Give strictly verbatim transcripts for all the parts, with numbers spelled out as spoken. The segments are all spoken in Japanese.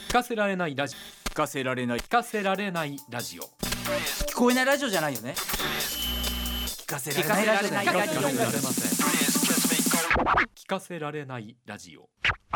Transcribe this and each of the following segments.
聞かせられないラジオ聞かせられない聞かせられないラジオ聞こえないラジオじゃないよね。聞かせられないラジオじゃない。 聞かせられません。聞かせられないラジオ。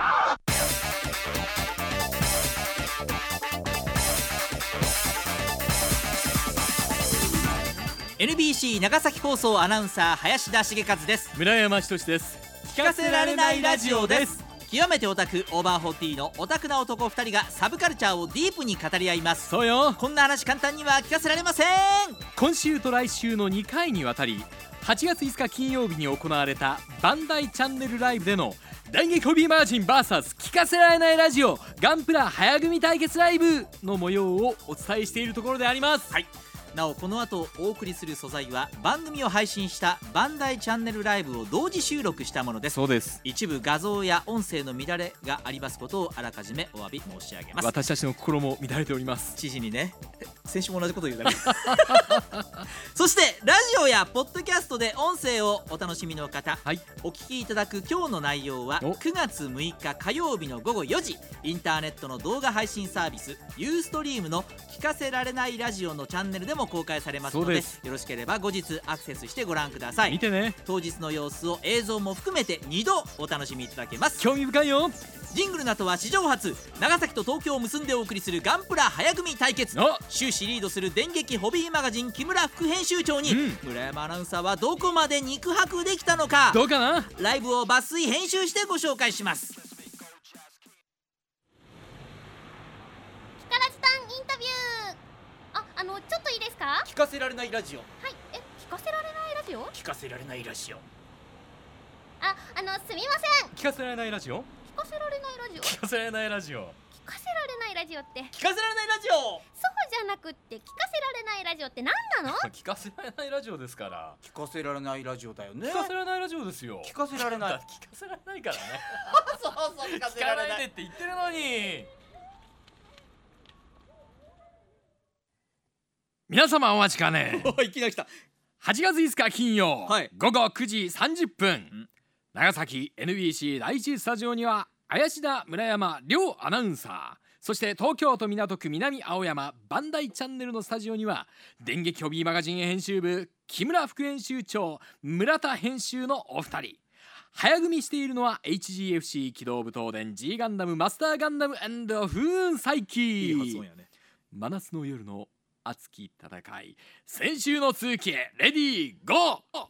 エヌビーシー 長崎放送アナウンサー林田茂和です。 村山仁です。 聞かせられないラジオです。極めてオタクオーバーフォーティーのオタクな男ふたりがサブカルチャーをディープに語り合います。 そうよ。 こんな話簡単には聞かせられません。 今週と来週のにかいにわたりはちがついつか金曜日に行われたバンダイチャンネルライブでの電撃ホビーマガジン ブイエス 聞かせられないラジオガンプラ早組対決ライブの模様をお伝えしているところであります。 はい、なおこの後お送りする素材は番組を配信したバンダイチャンネルライブを同時収録したものです。 そうです。 一部画像や音声の乱れがありますことをあらかじめお詫び申し上げます。 私たちの心も乱れております。 知事にね、先週も同じこと言うだねそしてラジオやポッドキャストで音声をお楽しみの方、はい、お聞きいただく今日の内容はくがつむいか火曜日のごごよじインターネットの動画配信サービスユーストリームの聞かせられないラジオのチャンネルでも公開されますの で, でよろしければ後日アクセスしてご覧ください。 見てね。 当日の様子を映像も含めてにどお楽しみいただけます。 興味深いよ。 ジングルの後は史上初長崎と東京を結んでお送りするガンプラ早組対決。終始リードする電撃ホビーマガジン木村副編集長に、うん、村山アナウンサーはどこまで肉薄できたのか、 どうかな。 ライブを抜粋編集してご紹介します。 キカラジタンインタビュー。あ、あのちょっといいですか。 聞かせられないラジオ。 はい、え、聞かせられないラジオ。 聞かせられないラジオ。 あ、あのすみません。 聞かせられないラジオ。 聞かせられないラジオ。 聞かせられないラジオ。 聞かせられないラジオって。 聞かせられないラジオ。 そうじゃなくって聞かせられないラジオって何なの？ 聞かせられないラジオですから。 聞かせられないラジオだよね。 聞かせられないラジオですよ。 聞かせられない。 聞かせられないからねそうそう、聞かせられない。 聞かないでって言ってるのに。皆様お待ちかねいきなり来た。 はちがついつか金曜、はい、ごごくじさんじゅっぷん、長崎 エヌビーシー 第一スタジオには林田村山両アナウンサー、そして東京都港区南青山バンダイチャンネルのスタジオには電撃ホビーマガジン編集部木村副編集長村田編集のお二人、早組しているのは エイチジーエフシー 機動武闘伝 G ガンダムマスターガンダム&風雲再起。いい発音やね。真夏の夜の熱き戦い、先週の続きへレディーゴー。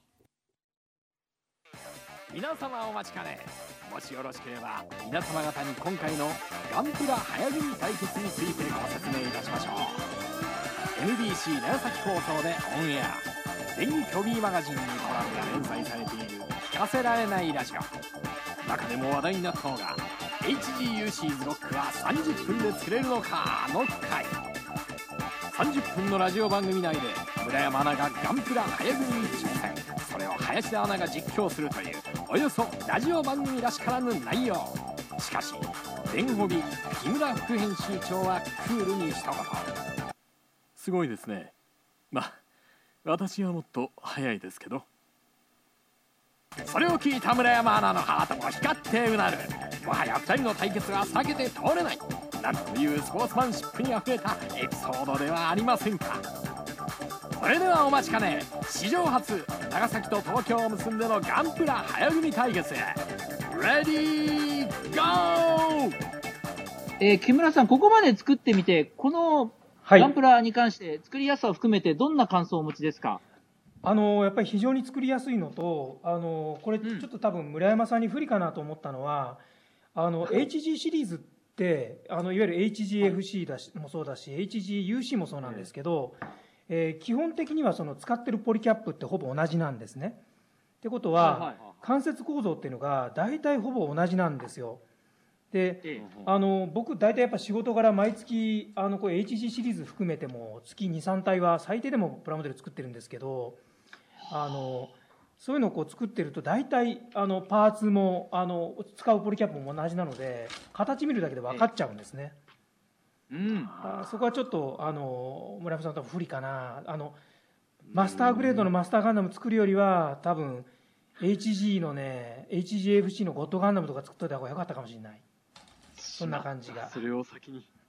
皆様お待ちかね。もしよろしければ皆様方に今回のガンプラ早組対決についてご説明いたしましょう。 エヌビーシー 長崎放送でオンエア、電撃ホビーマガジンにコラムが連載されている聞かせられないラジオ。中でも話題になったのが エイチジーユーシーズロックはさんじゅっぷんで作れるのかの回。さんじゅっぷんのラジオ番組内で村山アナがガンプラ早組に挑戦、それを林田アナが実況するというおよそラジオ番組らしからぬ内容。しかし電ホビ木村副編集長はクールに一言。すごいですね。まあ私はもっと早いですけど。それを聞いた村山アナのハートも光ってうなる。もはやふたりの対決は避けて通れない、なんというスポーツマンシップにあふれたエピソードではありませんか。それではお待ちかね、史上初長崎と東京を結んでのガンプラ早組対決へレディーゴー。 えー、木村さん、ここまで作ってみてこのガンプラに関して作りやすさを含めてどんな感想をお持ちですか？ あのやっぱり非常に作りやすいのと、あのこれちょっと多分村山さんに不利かなと思ったのは、あの エイチジー シリーズってあのいわゆる エイチジーエフシー だしもそうだし エイチジーユーシー もそうなんですけど、えー、基本的にはその使ってるポリキャップってほぼ同じなんですね。ってことは関節構造っていうのが大体ほぼ同じなんですよ。で、あの僕大体やっぱ仕事柄毎月あのこれ エイチジー シリーズ含めても月にさんたいは最低でもプラモデル作ってるんですけど、あのそういうのをこう作ってると大体あのパーツもあの使うポリキャップも同じなので形見るだけで分かっちゃうんですね。うん、あそこはちょっとあの村山さんと不利かな。あのマスターグレードのマスターガンダム作るよりは多分 エイチジー のね エイチジーエフシー のゴッドガンダムとか作っといた方が良かったかもしれない。そんな感じが。 それを先に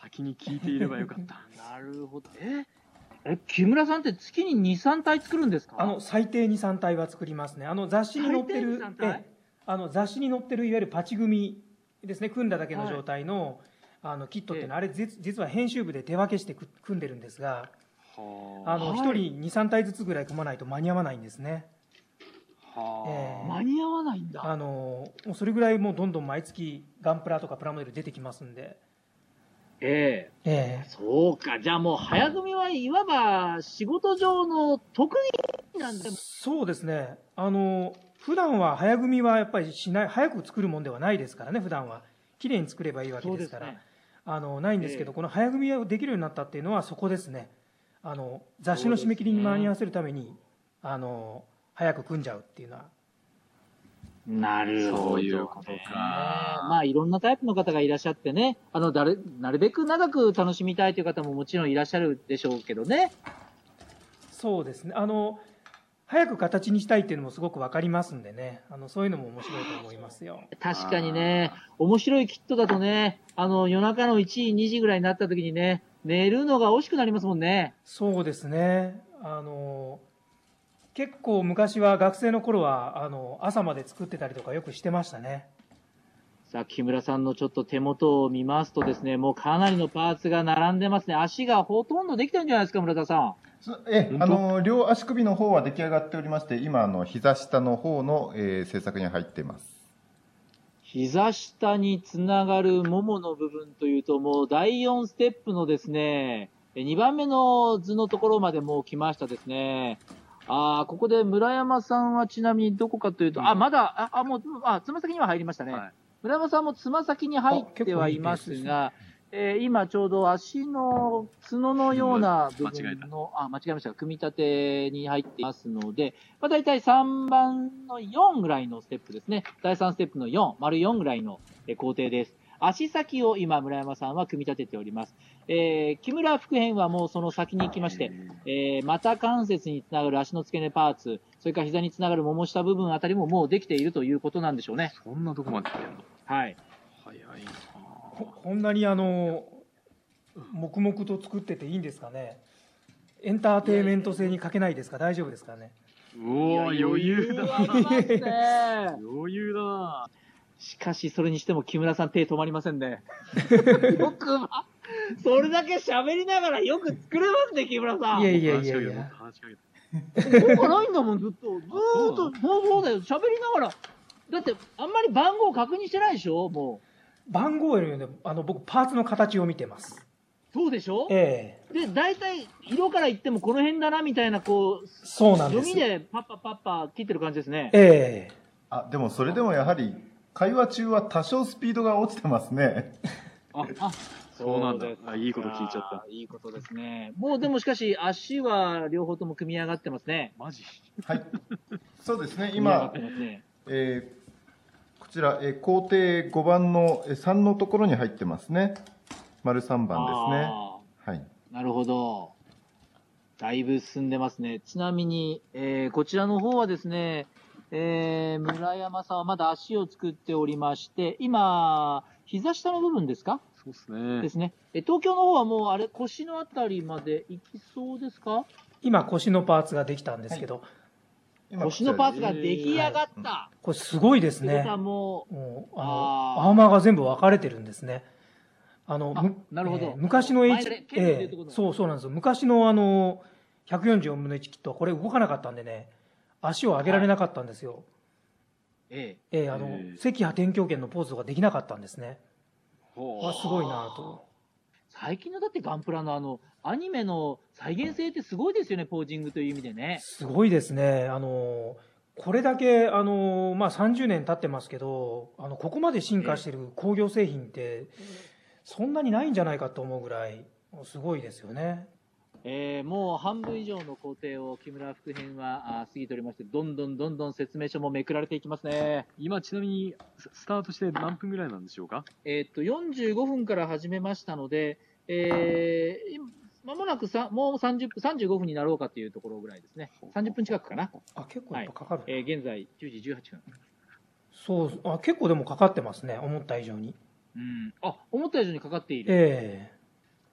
先に聞いていればよかった。 なるほど。ええ、木村さんって月にに、さんたい作るんですか？ あの最低に、さんたいは作りますね。あの雑誌に載ってる、えあの雑誌に載ってるいわゆるパチ組みですね、組んだだけの状態の、はい、あのキットっていうのは、あれ実は編集部で手分けして組んでるんですが、あのひとりに、さんたいずつぐらい組まないと間に合わないんですね。 はえー、間に合わないんだ。 あのもうそれぐらいもうどんどん毎月ガンプラとかプラモデル出てきますんで。 ええええ、そうか。じゃあもう早組はいわば仕事上の得意なんで。 そうですね。あの普段は早組はやっぱりしない、早く作るもんではないですからね。普段は綺麗に作ればいいわけですから、ね、あのないんですけど、ええ、この早組ができるようになったっていうのはそこですね。あの雑誌の締め切りに間に合わせるために、あの早く組んじゃうっていうのは。 なるほど、ね。そういうことか。まあ、いろんなタイプの方がいらっしゃってね、あの、だれ、なるべく長く楽しみたいという方ももちろんいらっしゃるでしょうけどね。 そうですね。あの、早く形にしたいっていうのもすごくわかりますんでね。あの、そういうのも面白いと思いますよ。 確かにね、面白いキットだとね、あの、夜中のいちじ、にじぐらいになった時にね、寝るのが惜しくなりますもんね。 そうですね。あの、結構昔は学生の頃はあの朝まで作ってたりとかよくしてましたね。 さあ木村さんのちょっと手元を見ますとですね、もうかなりのパーツが並んでますね。足がほとんどできてるんじゃないですか、村田さん。 えあの両足首の方は出来上がっておりまして、今あの膝下の方の、えー、制作に入っています。 膝下につながるももの部分というと、もうだいよんステップのですね、にばんめの図のところまでもう来ましたですね。ああ、ここで村山さんはちなみにどこかというと、うん、あ、まだ、あ、あもう、あ、つま先には入りましたね。はい、村山さんもつま先に入ってはいますが、いいえー、今ちょうど足の角のような部分の、あ、間違えました。組み立てに入っていますので、まあ大体さんばんのよんぐらいのステップですね。だいさんステップのよん、丸よんぐらいの工程です。足先を今村山さんは組み立てております。えー、木村副編はもうその先に行きまして、えー、股関節につながる足の付け根パーツ、それから膝につながるもも下部分あたりももうできているということなんでしょうね。 そんなとこまで来てるの？ はい。 早いな。 こんなにあの黙々と作ってていいんですかね。エンターテインメント性に欠けないですか？大丈夫ですかね。 うおー、余裕だな。余裕だな。 しかし、それにしても木村さん手止まりませんね。よく、それだけ喋りながらよく作れますね、木村さん。 いやいやいやいや。 そうかないんだもん、ずっと。ずーっと、そうそうだよ、喋りながら。だって、あんまり番号確認してないでしょ、もう。番号よりね、あの、僕、パーツの形を見てます。 そうでしょ？ ええ。で、大体、色から言ってもこの辺だな、みたいな、こう、 そうなんです。 読みでパッパパッパ切ってる感じですね。 ええ。 あ、でもそれでもやはり、会話中は多少スピードが落ちてますね。 あ、あ、 そうなんだ。あ、いいこと聞いちゃった。 いいことですね。もうでもしかし、足は両方とも組み上がってますね。 マジ？ はい。そうですね、今、ねえー、こちら、えー、工程ごばんのさんのところに入ってますね。丸さんばんですね。はい。 なるほど。だいぶ進んでますね。ちなみに、えー、こちらの方はですね、えー、村山さんはまだ足を作っておりまして、今、膝下の部分ですか？ そうですね。 ですね。え、東京の方はもうあれ、腰のあたりまで行きそうですか？ 今、腰のパーツができたんですけど。 はい、腰のパーツが出来上がった。えーはい、 これすごいですね。 もう、 もうあのアーマーが全部分かれてるんですね。あの、 あなるほど。えー、 昔の H、えー、そうそうなんですよ。昔のあの、ひゃくよんじゅうよんぶんのいちキットはこれ動かなかったんでね、足を上げられなかったんですよ。はい、えええー、あの、えー、赤波天橋拳のポーズができなかったんですね。わ、すごいなと。 最近のだってガンプラのあの、アニメの再現性ってすごいですよね、ポージングという意味でね。 すごいですね。あの、これだけ、あの、まあ、さんじゅうねん経ってますけど、あの、ここまで進化してる工業製品って、そんなにないんじゃないかと思うぐらい、すごいですよね。 えー、もう半分以上の工程を木村副編は過ぎておりまして、どんどんどんどん説明書もめくられていきますね。 今ちなみにスタートして何分ぐらいなんでしょうか？ えー、っと、よんじゅうごふんから始めましたので、えー、まもなくさもうさんじゅっぷん、さんじゅうごふんになろうかというところぐらいですね。さんじゅっぷん近くかな。 あ、結構やっぱかかる、 はい、えー、現在じゅうじじゅうはっぷん。 そうあ、結構でもかかってますね、思った以上に。 うん、あ、思った以上にかかっている。 ええー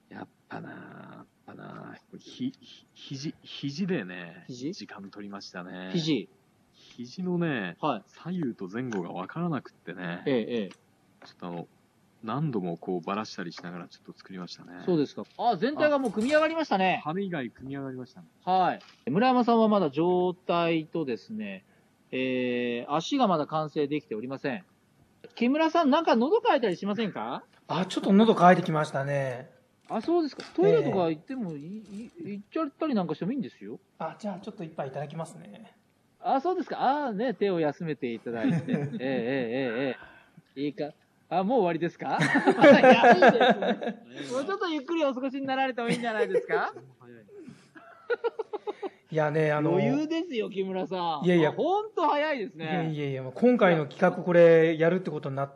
やっぱなやっぱなひひ肘肘でね肘時間取りましたね。 肘肘のね、 はい。 左右と前後が分からなくってね、 ええええ。 ちょっとあの何度もこうばらしたりしながらちょっと作りましたね。 そうですか。あ、全体がもう組み上がりましたね。 羽以外組み上がりましたね。 はい。村山さんはまだ状態とですね、えー、足がまだ完成できておりません。木村さん、なんか喉乾いたりしませんか？ あ、ちょっと喉乾いてきましたね。 あ、そうですか。トイレとか行ってもい、い行っちゃったりなんかしてもいいんですよ。 あ、じゃあちょっと一杯いただきますね。 あ、そうですか。ああ、ね、手を休めていただいて。ええええええ。いいか。あ、もう終わりですか？早いですね。もうちょっとゆっくりお過ごしになられてもいいんじゃないですか？ いやね、あの余裕ですよ、木村さん。 いやいやほんと早いですね。 いやいやいや、もう今回の企画これやるってことになって、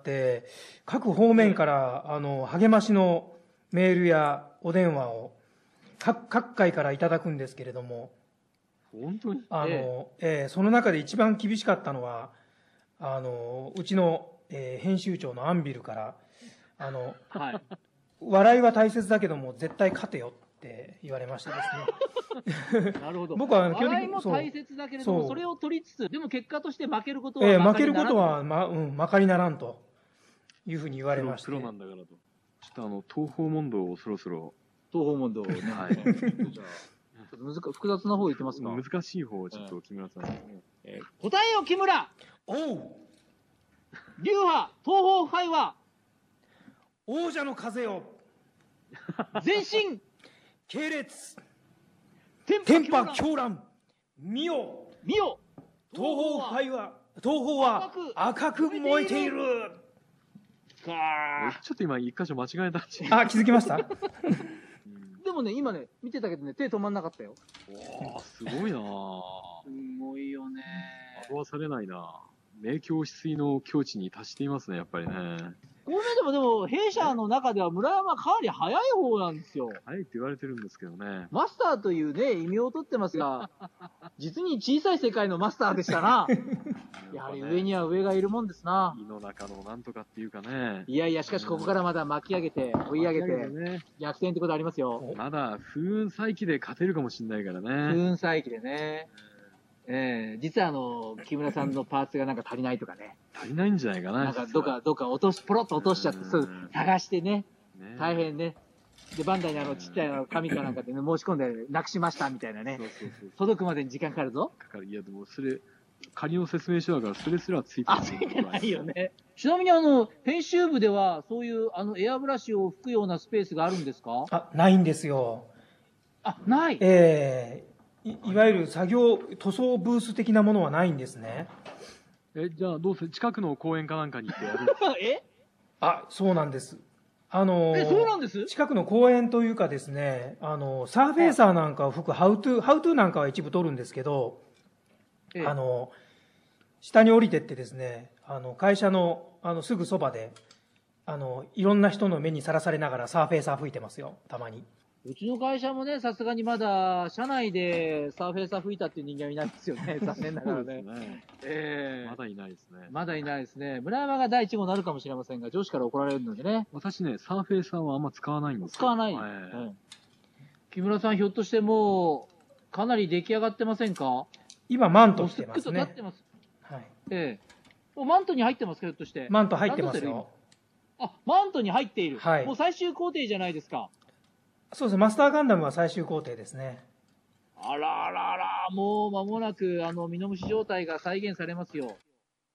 各方面からあの励ましのメールやお電話を各各界からいただくんですけれども、 本当にあの、 えええその中で一番厳しかったのは、あのうちの、えー編集長のアンビルからあのはい。 笑いは大切だけども絶対勝てよって言われましてですね。 なるほど。 僕は基本的に笑いも大切だけれども、 そうそれを取りつつ、でも結果として負けることはええ馬負けること鹿にならないはまうんまかりならんというふうに言われまして。 プロプロなんだからと。ちょっとあの東方問答をそろそろ東方問答をね。 はいじゃあ、ちょっと難か複雑な方いきますか。 難しい方をちょっと木村さんに。 えー答えよ、木村。 おう流派、東方会話、 王者の風よ前進、 系列天天波波狂乱、 狂乱見よ見よ、 東方会話東方は赤く燃えている。 かちょっと今一箇所間違えたんじあ、気づきました？ でもね、今ね、見てたけどね、手止まんなかったよ。 わあすごいなぁ。 すごいよね。 惑わされないな。明鏡止水の境地に達していますね、やっぱりね。 こう見てもでも、弊社の中では村山かなり早い方なんですよ。 早いって言われてるんですけどね。 マスターというね、異名を取ってますが、実に小さい世界のマスターでしたな。やはり上には上がいるもんですな。 胃の中のなんとかっていうかね。 いやいや、しかしここからまだ巻き上げて、追い上げて、 ね、 逆転ってことありますよ。 まだ風雲再起で勝てるかもしれないからね。 風雲再起でね。ええ実はあの、木村さんのパーツがなんか足りないとかね。 足りないんじゃないかな。 なんかどっか、どっか落とし、ポロッと落としちゃって、そう探してね。 ね大変ね。で、バンダイにあの、ちっちゃいあの紙かなんかでね、申し込んで、なくしましたみたいなねそ。うそうそう。 届くまでに時間かかるぞ。 かかる。いや、でもそれ、仮の説明書だから、それすらついてあ、ついてないよね。ちなみにあの、編集部では、そういうあの、エアブラシを吹くようなスペースがあるんですか？ あ、ないんですよ。 あ、ない。 ええい, いわゆる作業塗装ブース的なものはないんですね。 え、じゃあどうする？近くの公園かなんかに行ってやる？ えあ、そうなんです。あのーえ、そうなんです近くの公園というかですね、あのサーフェイサーなんかを吹くハウトゥー、ハウトゥーなんかは一部取るんですけど、 ええあの下に降りてってですね、あの会社のあのすぐそばであのいろんな人の目にさらされながらサーフェイサー吹いてますよ、たまに。 うちの会社もね、さすがにまだ、社内でサーフェイサー吹いたっていう人間はいないですよね。残念ながらね。 ね。 ええまだいないですね。 まだいないですね。村山が第一号になるかもしれませんが、上司から怒られるのでね。 私ね、サーフェイサーはあんま使わないんですよ。 使わない。 はいうん木村さん、ひょっとしてもう、かなり出来上がってませんか？ 今マントもうすっく着てますねと立って。ます。 はい、 ええもうマントに入ってますか、ひょっとして。 マント入ってますランドセルよ。 あ、マントに入っている。 はいもう最終工程じゃないですか。 そうですね、マスターガンダムは最終工程ですね。 あらあらあら、もう間もなく、あの、ミノムシ状態が再現されますよ。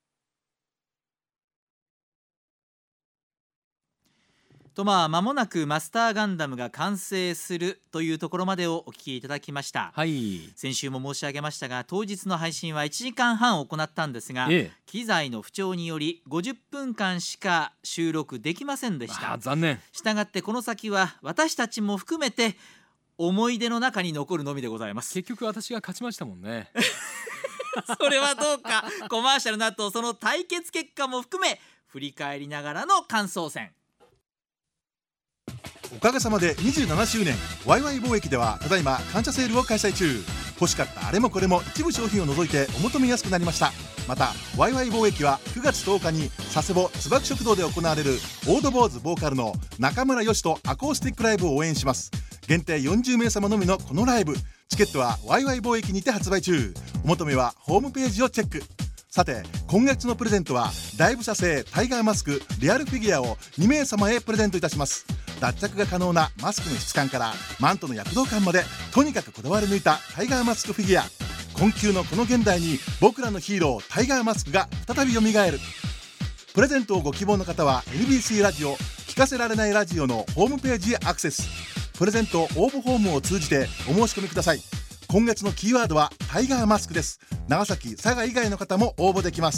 とまあ間もなくマスターガンダムが完成するというところまでをお聞きいただきました。 はい先週も申し上げましたが、当日の配信はいちじかんはん行ったんですが、 ええ機材の不調によりごじゅっぷんかんしか収録できませんでしあたー残念。 したがってこの先は私たちも含めて思い出の中に残るのみでございます。 結局私が勝ちましたもんね。 それはどうか。コマーシャルの後、その対決結果も含め振り返りながらの感想戦。 おかげさまでにじゅうななしゅうねん、ワイワイ貿易ではただいま感謝セールを開催中。欲しかったあれもこれも一部商品を除いてお求めやすくなりました。またワイワイ貿易はくがつとおかに佐世保椿食堂で行われるオードボーズボーカルの中村よしとアコースティックライブを応援します。限定よんじゅうめいさまのみのこのライブ、チケットはワイワイ貿易にて発売中。お求めはホームページをチェック。さて今月のプレゼントはライブ社製タイガーマスクリアルフィギュアをにめいさまへプレゼントいたします。脱着が可能なマスクの質感からマントの躍動感まで、とにかくこだわり抜いたタイガーマスクフィギュア。困窮のこの現代に僕らのヒーロータイガーマスクが再びよみがえる。プレゼントをご希望の方は エヌビーシー ラジオ聞かせられないラジオのホームページへアクセス。プレゼント応募フォームを通じてお申し込みください。今月のキーワードはタイガーマスクです。長崎、佐賀以外の方も応募できます。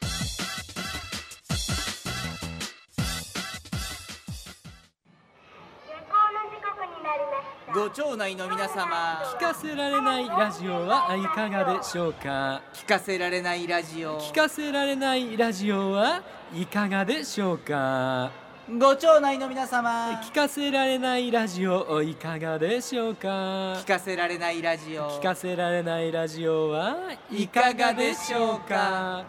ご町内の皆様、 聞かせられないラジオはいかがでしょうか。 聞かせられないラジオ、 聞かせられないラジオはいかがでしょうか。 ご町内の皆様、 聞かせられないラジオいかがでしょうか。 聞かせられないラジオ、 聞かせられないラジオはいかがでしょうか。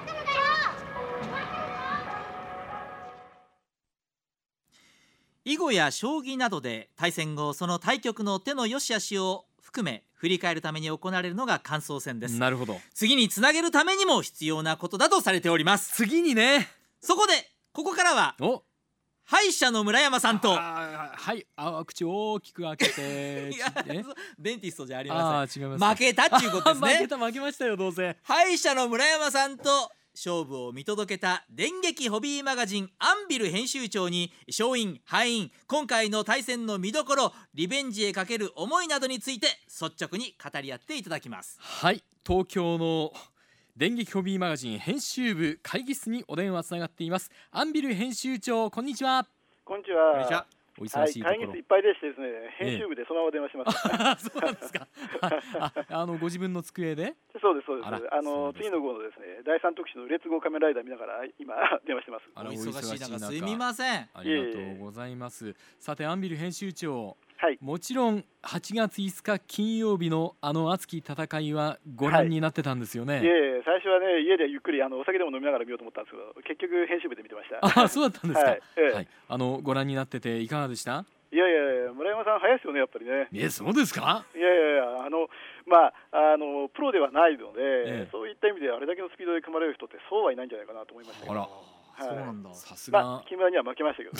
囲碁や将棋などで対戦後その対局の手の良し悪しを含め振り返るために行われるのが感想戦です。 なるほど。 次につなげるためにも必要なことだとされております。 次にね。 そこでここからはお歯医者の村山さんと、 はい、あ口大きく開けていやデンティストじゃありません。 あ違います。 負けたっていうことですね。 負けた負けましたよどうせ。 歯医者の村山さんと勝負を見届けた電撃ホビーマガジンアンビル編集長に勝因敗因、今回の対戦の見どころ、リベンジへかける思いなどについて率直に語り合っていただきます。 はい、東京の電撃ホビーマガジン編集部会議室にお電話つながっています。アンビル編集長、こんにちは。 こんにちは。 こんにちは。 お忙しいところ、 はい、会議室いっぱいでしてですね、編集部でそのまま電話します。 ええ、そうなんですか。あ, あのご自分の机で。 そうですそうです。 あ, あの次の号のですね、だいさん特集のレッツゴー仮面ライダー見ながら今電話してます。 お忙しい中すみません。 ありがとうございます。さてアンビル編集長、 はい、 もちろんはちがついつか金曜日のあの熱き戦いはご覧になってたんですよね。はい、 いえ最初はね家でゆっくりあのお酒でも飲みながら見ようと思ったんですけど、結局編集部で見てました。 あ、そうだったんですか。はい、 ええはい、あのご覧になってていかがでした？ いやいやいや、村山さん早いですよねやっぱりね。 え、そうですか？ いやいやいや、あのまああのプロではないので、 ええ、 そういった意味であれだけのスピードで組まれる人ってそうはいないんじゃないかなと思いましたけど。 あら、 はい、 そうなんだ。 さすが、 まあ、木村には負けましたけどね。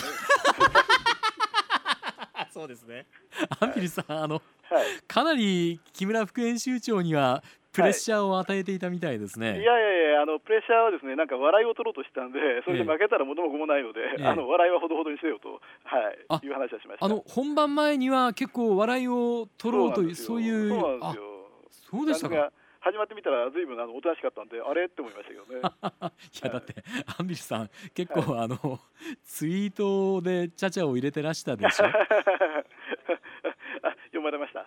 そうですね。 アンビルさん、あの、 はい、 かなり木村副編集長にはプレッシャーを与えていたみたいですね。 はい、いやいやいや、あのプレッシャーはですね、なんか笑いを取ろうとしたんで、それで負けたら元も子もないので、ええ、あの笑いはほどほどにせよと、はい、いう話はしました。 あの本番前には結構笑いを取ろうという、そういう、 そうなんですよ。 そうでしたか。 始まってみたらずいぶんあのおとなしかったんで、あれって思いましたけどね。 いやだってアンビルさん結構、はい、あのツイートでチャチャを入れてらしたでしょ。 読まれました。はい、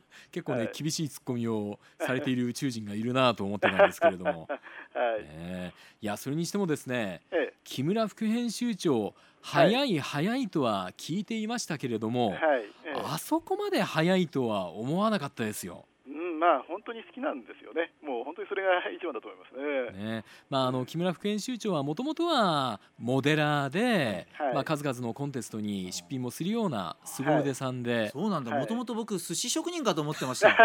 結構ね、はい、厳しいツッコミをされている宇宙人がいるなと思ってたんですけれども、 はいね、いやそれにしてもですね、 ええ、 木村副編集長早い早いとは聞いていましたけれども、 はいええ、 あそこまで早いとは思わなかったですよ。 うん、まあ本当に好きなんですよね。もう本当にそれが一番だと思いますね。 ね、まああの木村副編集長はもともとはモデラーで、 はい、まあ数々のコンテストに出品もするような凄腕さんで、はい、 そうなんだ。もともと僕寿司職人かと思ってました。あ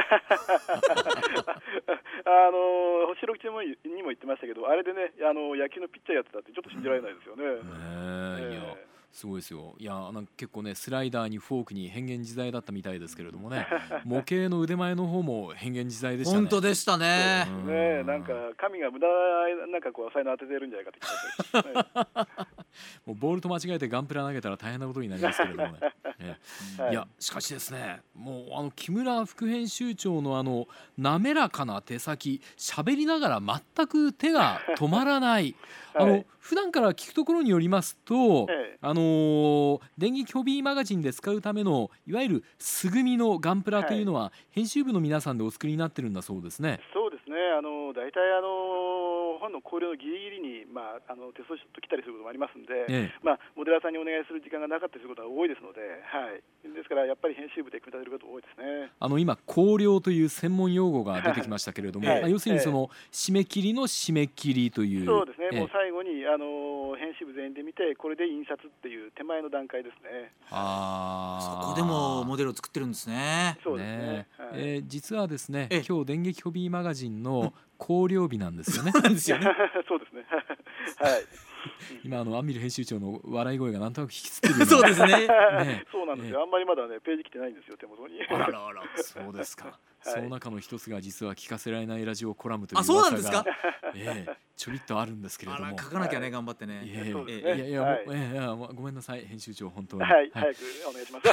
の星野吉にも言ってましたけど、あれでね、あの野球のピッチャーやってたってちょっと信じられないですよね。ねえ、いやすごいですよ。いやなんか結構ねスライダーにフォークに変幻自在だったみたいですけれどもね、模型の腕前の方も変幻自在でしたね。 本当でしたね。 そうですね、なんか神が無駄なんかこう才能当ててるんじゃないかって気がします、ね、 もうボールと間違えてガンプラ投げたら大変なことになりますけれどもね。ねはい、 いやしかしですね、もうあの木村副編集長のあの滑らかな手先、喋りながら全く手が止まらない。あの、はい、普段から聞くところによりますと、 ええ、 あのー、電撃ホビーマガジンで使うためのいわゆる素組みのガンプラというのは、はい、編集部の皆さんでお作りになってるんだそうですね。 そうですね、あの大体あの本の考慮のギリギリに、まあ、あのテストショット来たりすることもありますんで、 ええ、 まあ、モデラーさんにお願いする時間がなかったりすることが多いですので、はい、ですからやっぱり編集部で組み立てることが多いですね。 あの今考慮という専門用語が出てきましたけれども、はい、まあ、要するにその締め切りの締め切りという、 そうですね、 ええ、 もう最後にあの編集部全員で見てこれで印刷っていう手前の段階ですね。 あ、そこでもモデルを作ってるんですね。 そうですね、 ね、 はい、 えー、実はですね、今日電撃ホビーマガジンの考慮日なんですよね。 そうなんですよね。 そうですね。はい。 今あのアンビル編集長の笑い声がなんとなく引きつってるような。 そうですね。 ね、そうなんですよ。あんまりまだねページ来てないんですよ、手元に。 あららあら、そうですか。はい、その中の一つが実は聞かせられないラジオコラムという噂が、あ、そうなんですか。 ええ、ちょびっとあるんですけれども。 書かなきゃね、頑張ってね。 いやいやいやいや、はい、もう、ええ、ごめんなさい編集長、本当に。 はい、早くお願いします。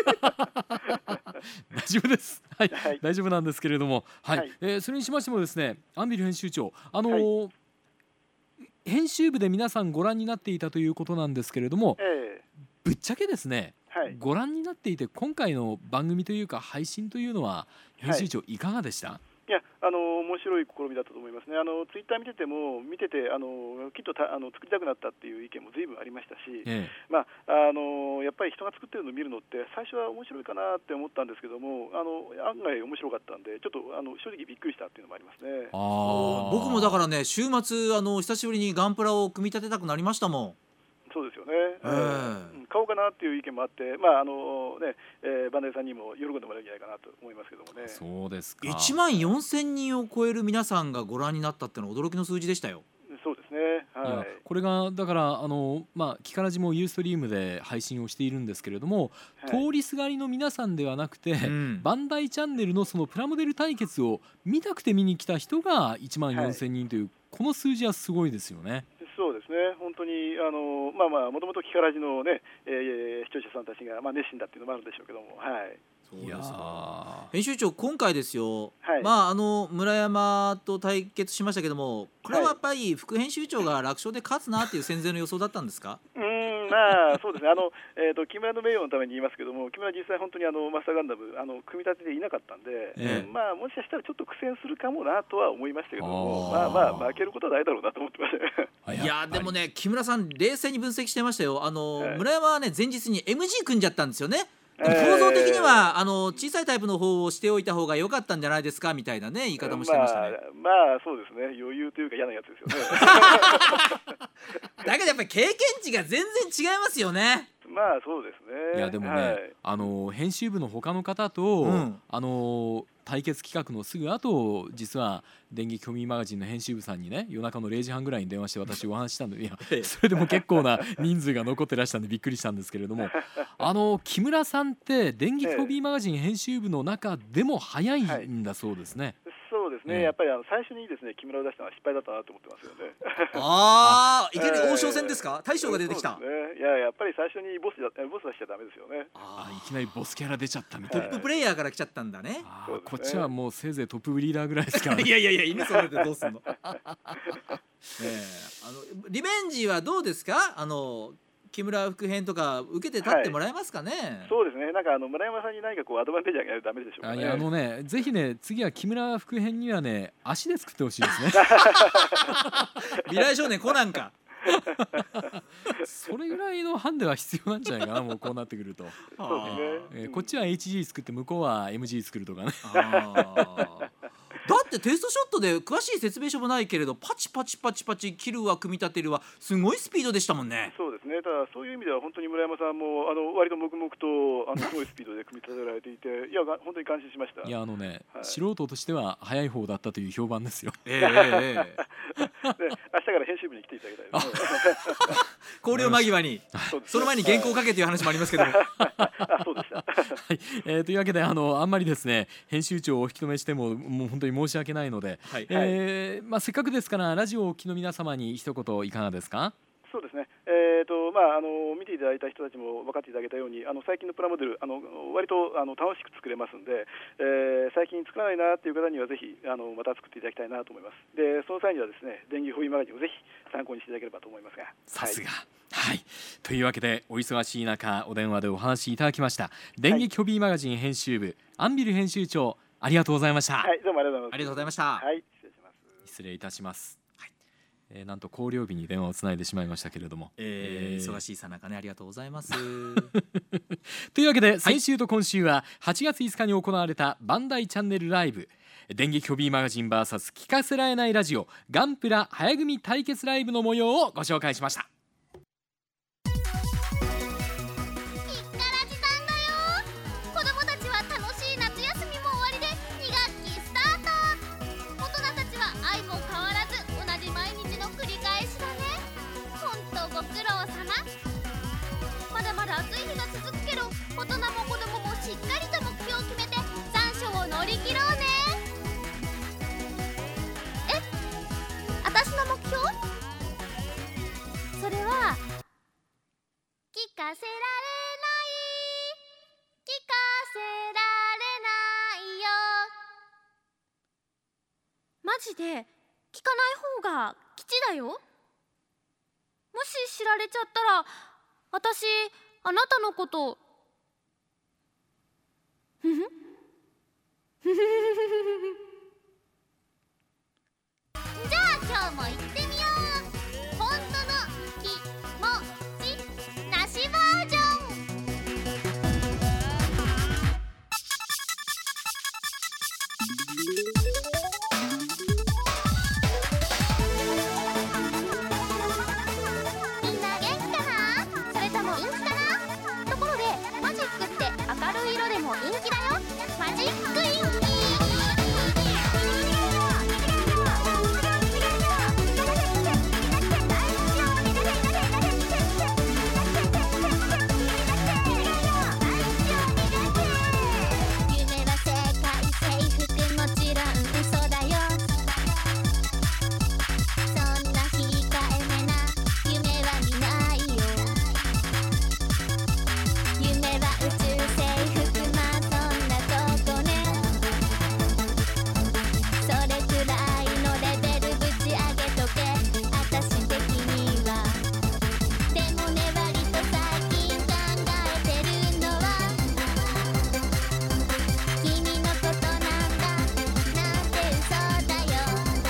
大丈夫です。はい、はい、大丈夫なんですけれども、はい、はい、えー、それにしましてもですね、アンビル編集長、あのーはい、編集部で皆さんご覧になっていたということなんですけれども、えー、ぶっちゃけですね、はい、ご覧になっていて今回の番組というか配信というのは編集長いかがでした？はい、 いや、あの面白い試みだったと思いますね。あのツイッター見てても見ててあのきっとたあの作りたくなったっていう意見も随分ありましたし、ええ、まあ、あのやっぱり人が作ってるのを見るのって最初は面白いかなって思ったんですけども、あの案外面白かったんでちょっとあの正直びっくりしたっていうのもありますね。 あ、僕もだからね、週末あの久しぶりにガンプラを組み立てたくなりましたもん。 そうですよね、えー、買おうかなっていう意見もあって、まああのねえー、バンダイさんにも喜んでもらえるんじゃないかなと思いますけどもね。 そうですか。 いちまんよんせんにんを超える皆さんがご覧になったっていうのは驚きの数字でしたよ。 そうですね、はい、 いやこれがだからあの、まあ、キカラジもユーストリームで配信をしているんですけれども、はい、通りすがりの皆さんではなくて、うん、バンダイチャンネルのそのプラモデル対決を見たくて見に来た人がいちまんよんせんにんという、はい、この数字はすごいですよね。 そうですね、本当にあのまあまあもともとキカラジのね、えー、視聴者さんたちが、まあ、熱心だっていうのもあるんでしょうけども、はい。 そうですか。編集長、今回ですよ、はい、まああの村山と対決しましたけども、これはやっぱり副編集長が楽勝で勝つなっていう戦前の予想だったんですか？ うん、まあそうですね、あの、えー、と木村の名誉のために言いますけども、木村は実際本当にあのマスターガンダムあの組み立てていなかったんで、えー、まあもしかしたらちょっと苦戦するかもなとは思いましたけども、まあまあ負けることはないだろうなと思ってましたいやでもね、木村さん冷静に分析してましたよ。あの、はい、村山はね前日に エムジー 組んじゃったんですよね。でも構造的には、えー、あの小さいタイプの方をしておいた方が良かったんじゃないですかみたいなね言い方もしてましたね。 まあ、まあそうですね、余裕というか嫌なやつですよねだけどやっぱり経験値が全然違いますよね。 まあそうですね。 いやでもね、はい、あの編集部の他の方と、うん、あの対決企画のすぐ後、実は電撃コミーマガジンの編集部さんにね、夜中のれいじはんぐらいに電話して私お話ししたんで、いやそれでも結構な人数が残ってらしたんでびっくりしたんですけれどもあの木村さんって電撃コミーマガジン編集部の中でも早いんだそうですね。はい、 そうですね、えー、やっぱりあの最初にですね木村を出したのは失敗だったなと思ってますよねああ、いきなり王将戦ですか？大将が出てきた。 そうですね、いややっぱり最初にボスだボス出しちゃダメですよね。 ああ、いきなりボスキャラ出ちゃったみたいな。 トッププレイヤーから来ちゃったんだね。 あ、ね、こっちはもうせいぜいトップリーダーぐらいですから、ね、 いやいやいや、犬それでどうすんの、えー、あのリベンジはどうですか？あの木村副編とか受けて立ってもらえますかね？はい、 そうですね、なんかあの村山さんに何かこうアドバンテージあげないとダメでしょうかね。 あ、あのね、ぜひね、次は木村副編にはね足で作ってほしいですね未来少年コナンかそれぐらいのハンデは必要なんじゃないかな、もうこうなってくると。 そうですね、 えー、こっちは エイチジー 作って向こうは エムジー 作るとかね。 あだってテストショットで詳しい説明書もないけれどパチパチパチパチ切るわ組み立てるわすごいスピードでしたもんね。 そうですね、ただそういう意味では本当に村山さんもあの割と黙々とあのすごいスピードで組み立てられていていや本当に感心しました。 いやあのね、はい、素人としては早い方だったという評判ですよ。 えー、えー、 で明日から編集部に来ていただきたいですね考慮間際にその前に原稿を書けという話もありますけどもあ、そうでした、はい、 えー、というわけで あのあんまりですね編集長をお引き止めしてももう本当に申し訳ないので、はい、えーまあ、せっかくですからラジオをお聞きの皆様に一言いかがですか？ そうですね、えーとまあ、あの見ていただいた人たちも分かっていただけたようにあの最近のプラモデルあの割とあの楽しく作れますんで、えー、最近作らないなという方にはぜひあのまた作っていただきたいなと思います。でその際にはですね電撃ホビーマガジンをぜひ参考にしていただければと思いますが、 さすが、はいはい、というわけでお忙しい中お電話でお話いただきました電撃ホビーマガジン編集部、はい、アンビル編集長ありがとうございました。 はい、どうもありがとうございます。 ありがとうございました。 はい、失礼します。 失礼いたします。はい。 えー、なんと考慮日に電話をつないでしまいましたけれども、 えーえー、忙しいさなかね、ありがとうございますというわけで、先週と今週ははちがついつかに行われたバンダイチャンネルライブ電撃ホビーマガジン ブイエス 聞かせられないラジオガンプラ早組対決ライブの模様をご紹介しました。 暑い日が続くけど、大人も子供もしっかりと目標を決めて残暑を乗り切ろうね。え、私の目標？それは聞かせられない、聞かせられないよ。マジで聞かない方が吉だよ。もし知られちゃったら私あなたのことふふふふふじゃあ今日も行ってみよう。本当の気持ちなしバージョン。みんな元気かな？それとも陰気かな？ところでマジックって明るい色でも陰気だよ。マジック陰気。夢は世界征服、もちろん嘘だよ。そんな控えめな夢は見ないよ。夢は宇宙征服、まあそんなとこね。それくらいのレベルぶち上げとけ、あたし的には。でもね、割と最近考えてるのは君のことなんだなんて嘘だよ。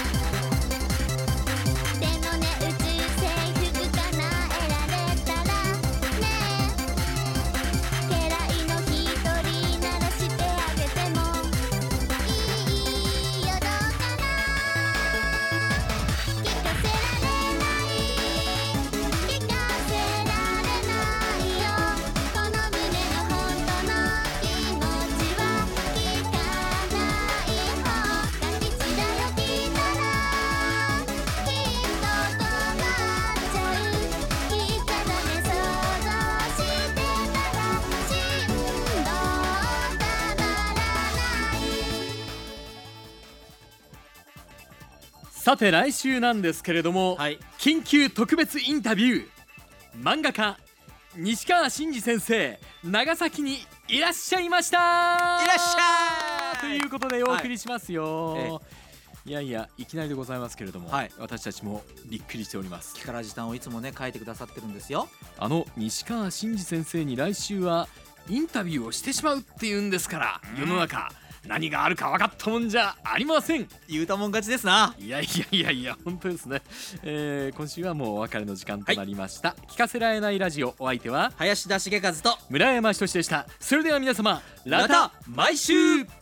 でもね、宇宙征服叶えられたらね、家来の一人ならしてあげてもいいよ。どうかな？聞かせられない、聞かせられないよ。この胸の本当の気持ちは聞かない方が吉だよ。聞いたらきっと困っちゃう。聞いちゃダメ、想像してたら振動たまらない。 さて来週なんですけれども、 はい、 緊急特別インタビュー、漫画家西川真司先生長崎にいらっしゃいました。 いらっしゃいということでお送りしますよ、 はいえいやいやいきなりでございますけれども、 はい私たちもびっくりしております。 キカラジタンをいつもね書いてくださってるんですよ。 あの西川真司先生に来週はインタビューをしてしまうっていうんですから、世の中何があるか分かったもんじゃありません。 言うたもん勝ちですな。 いやいやいやいや本当ですね、えー、今週はもうお別れの時間となりました、はい、聞かせられないラジオ、お相手は林田茂和と村山仁でした。それでは皆様また毎週。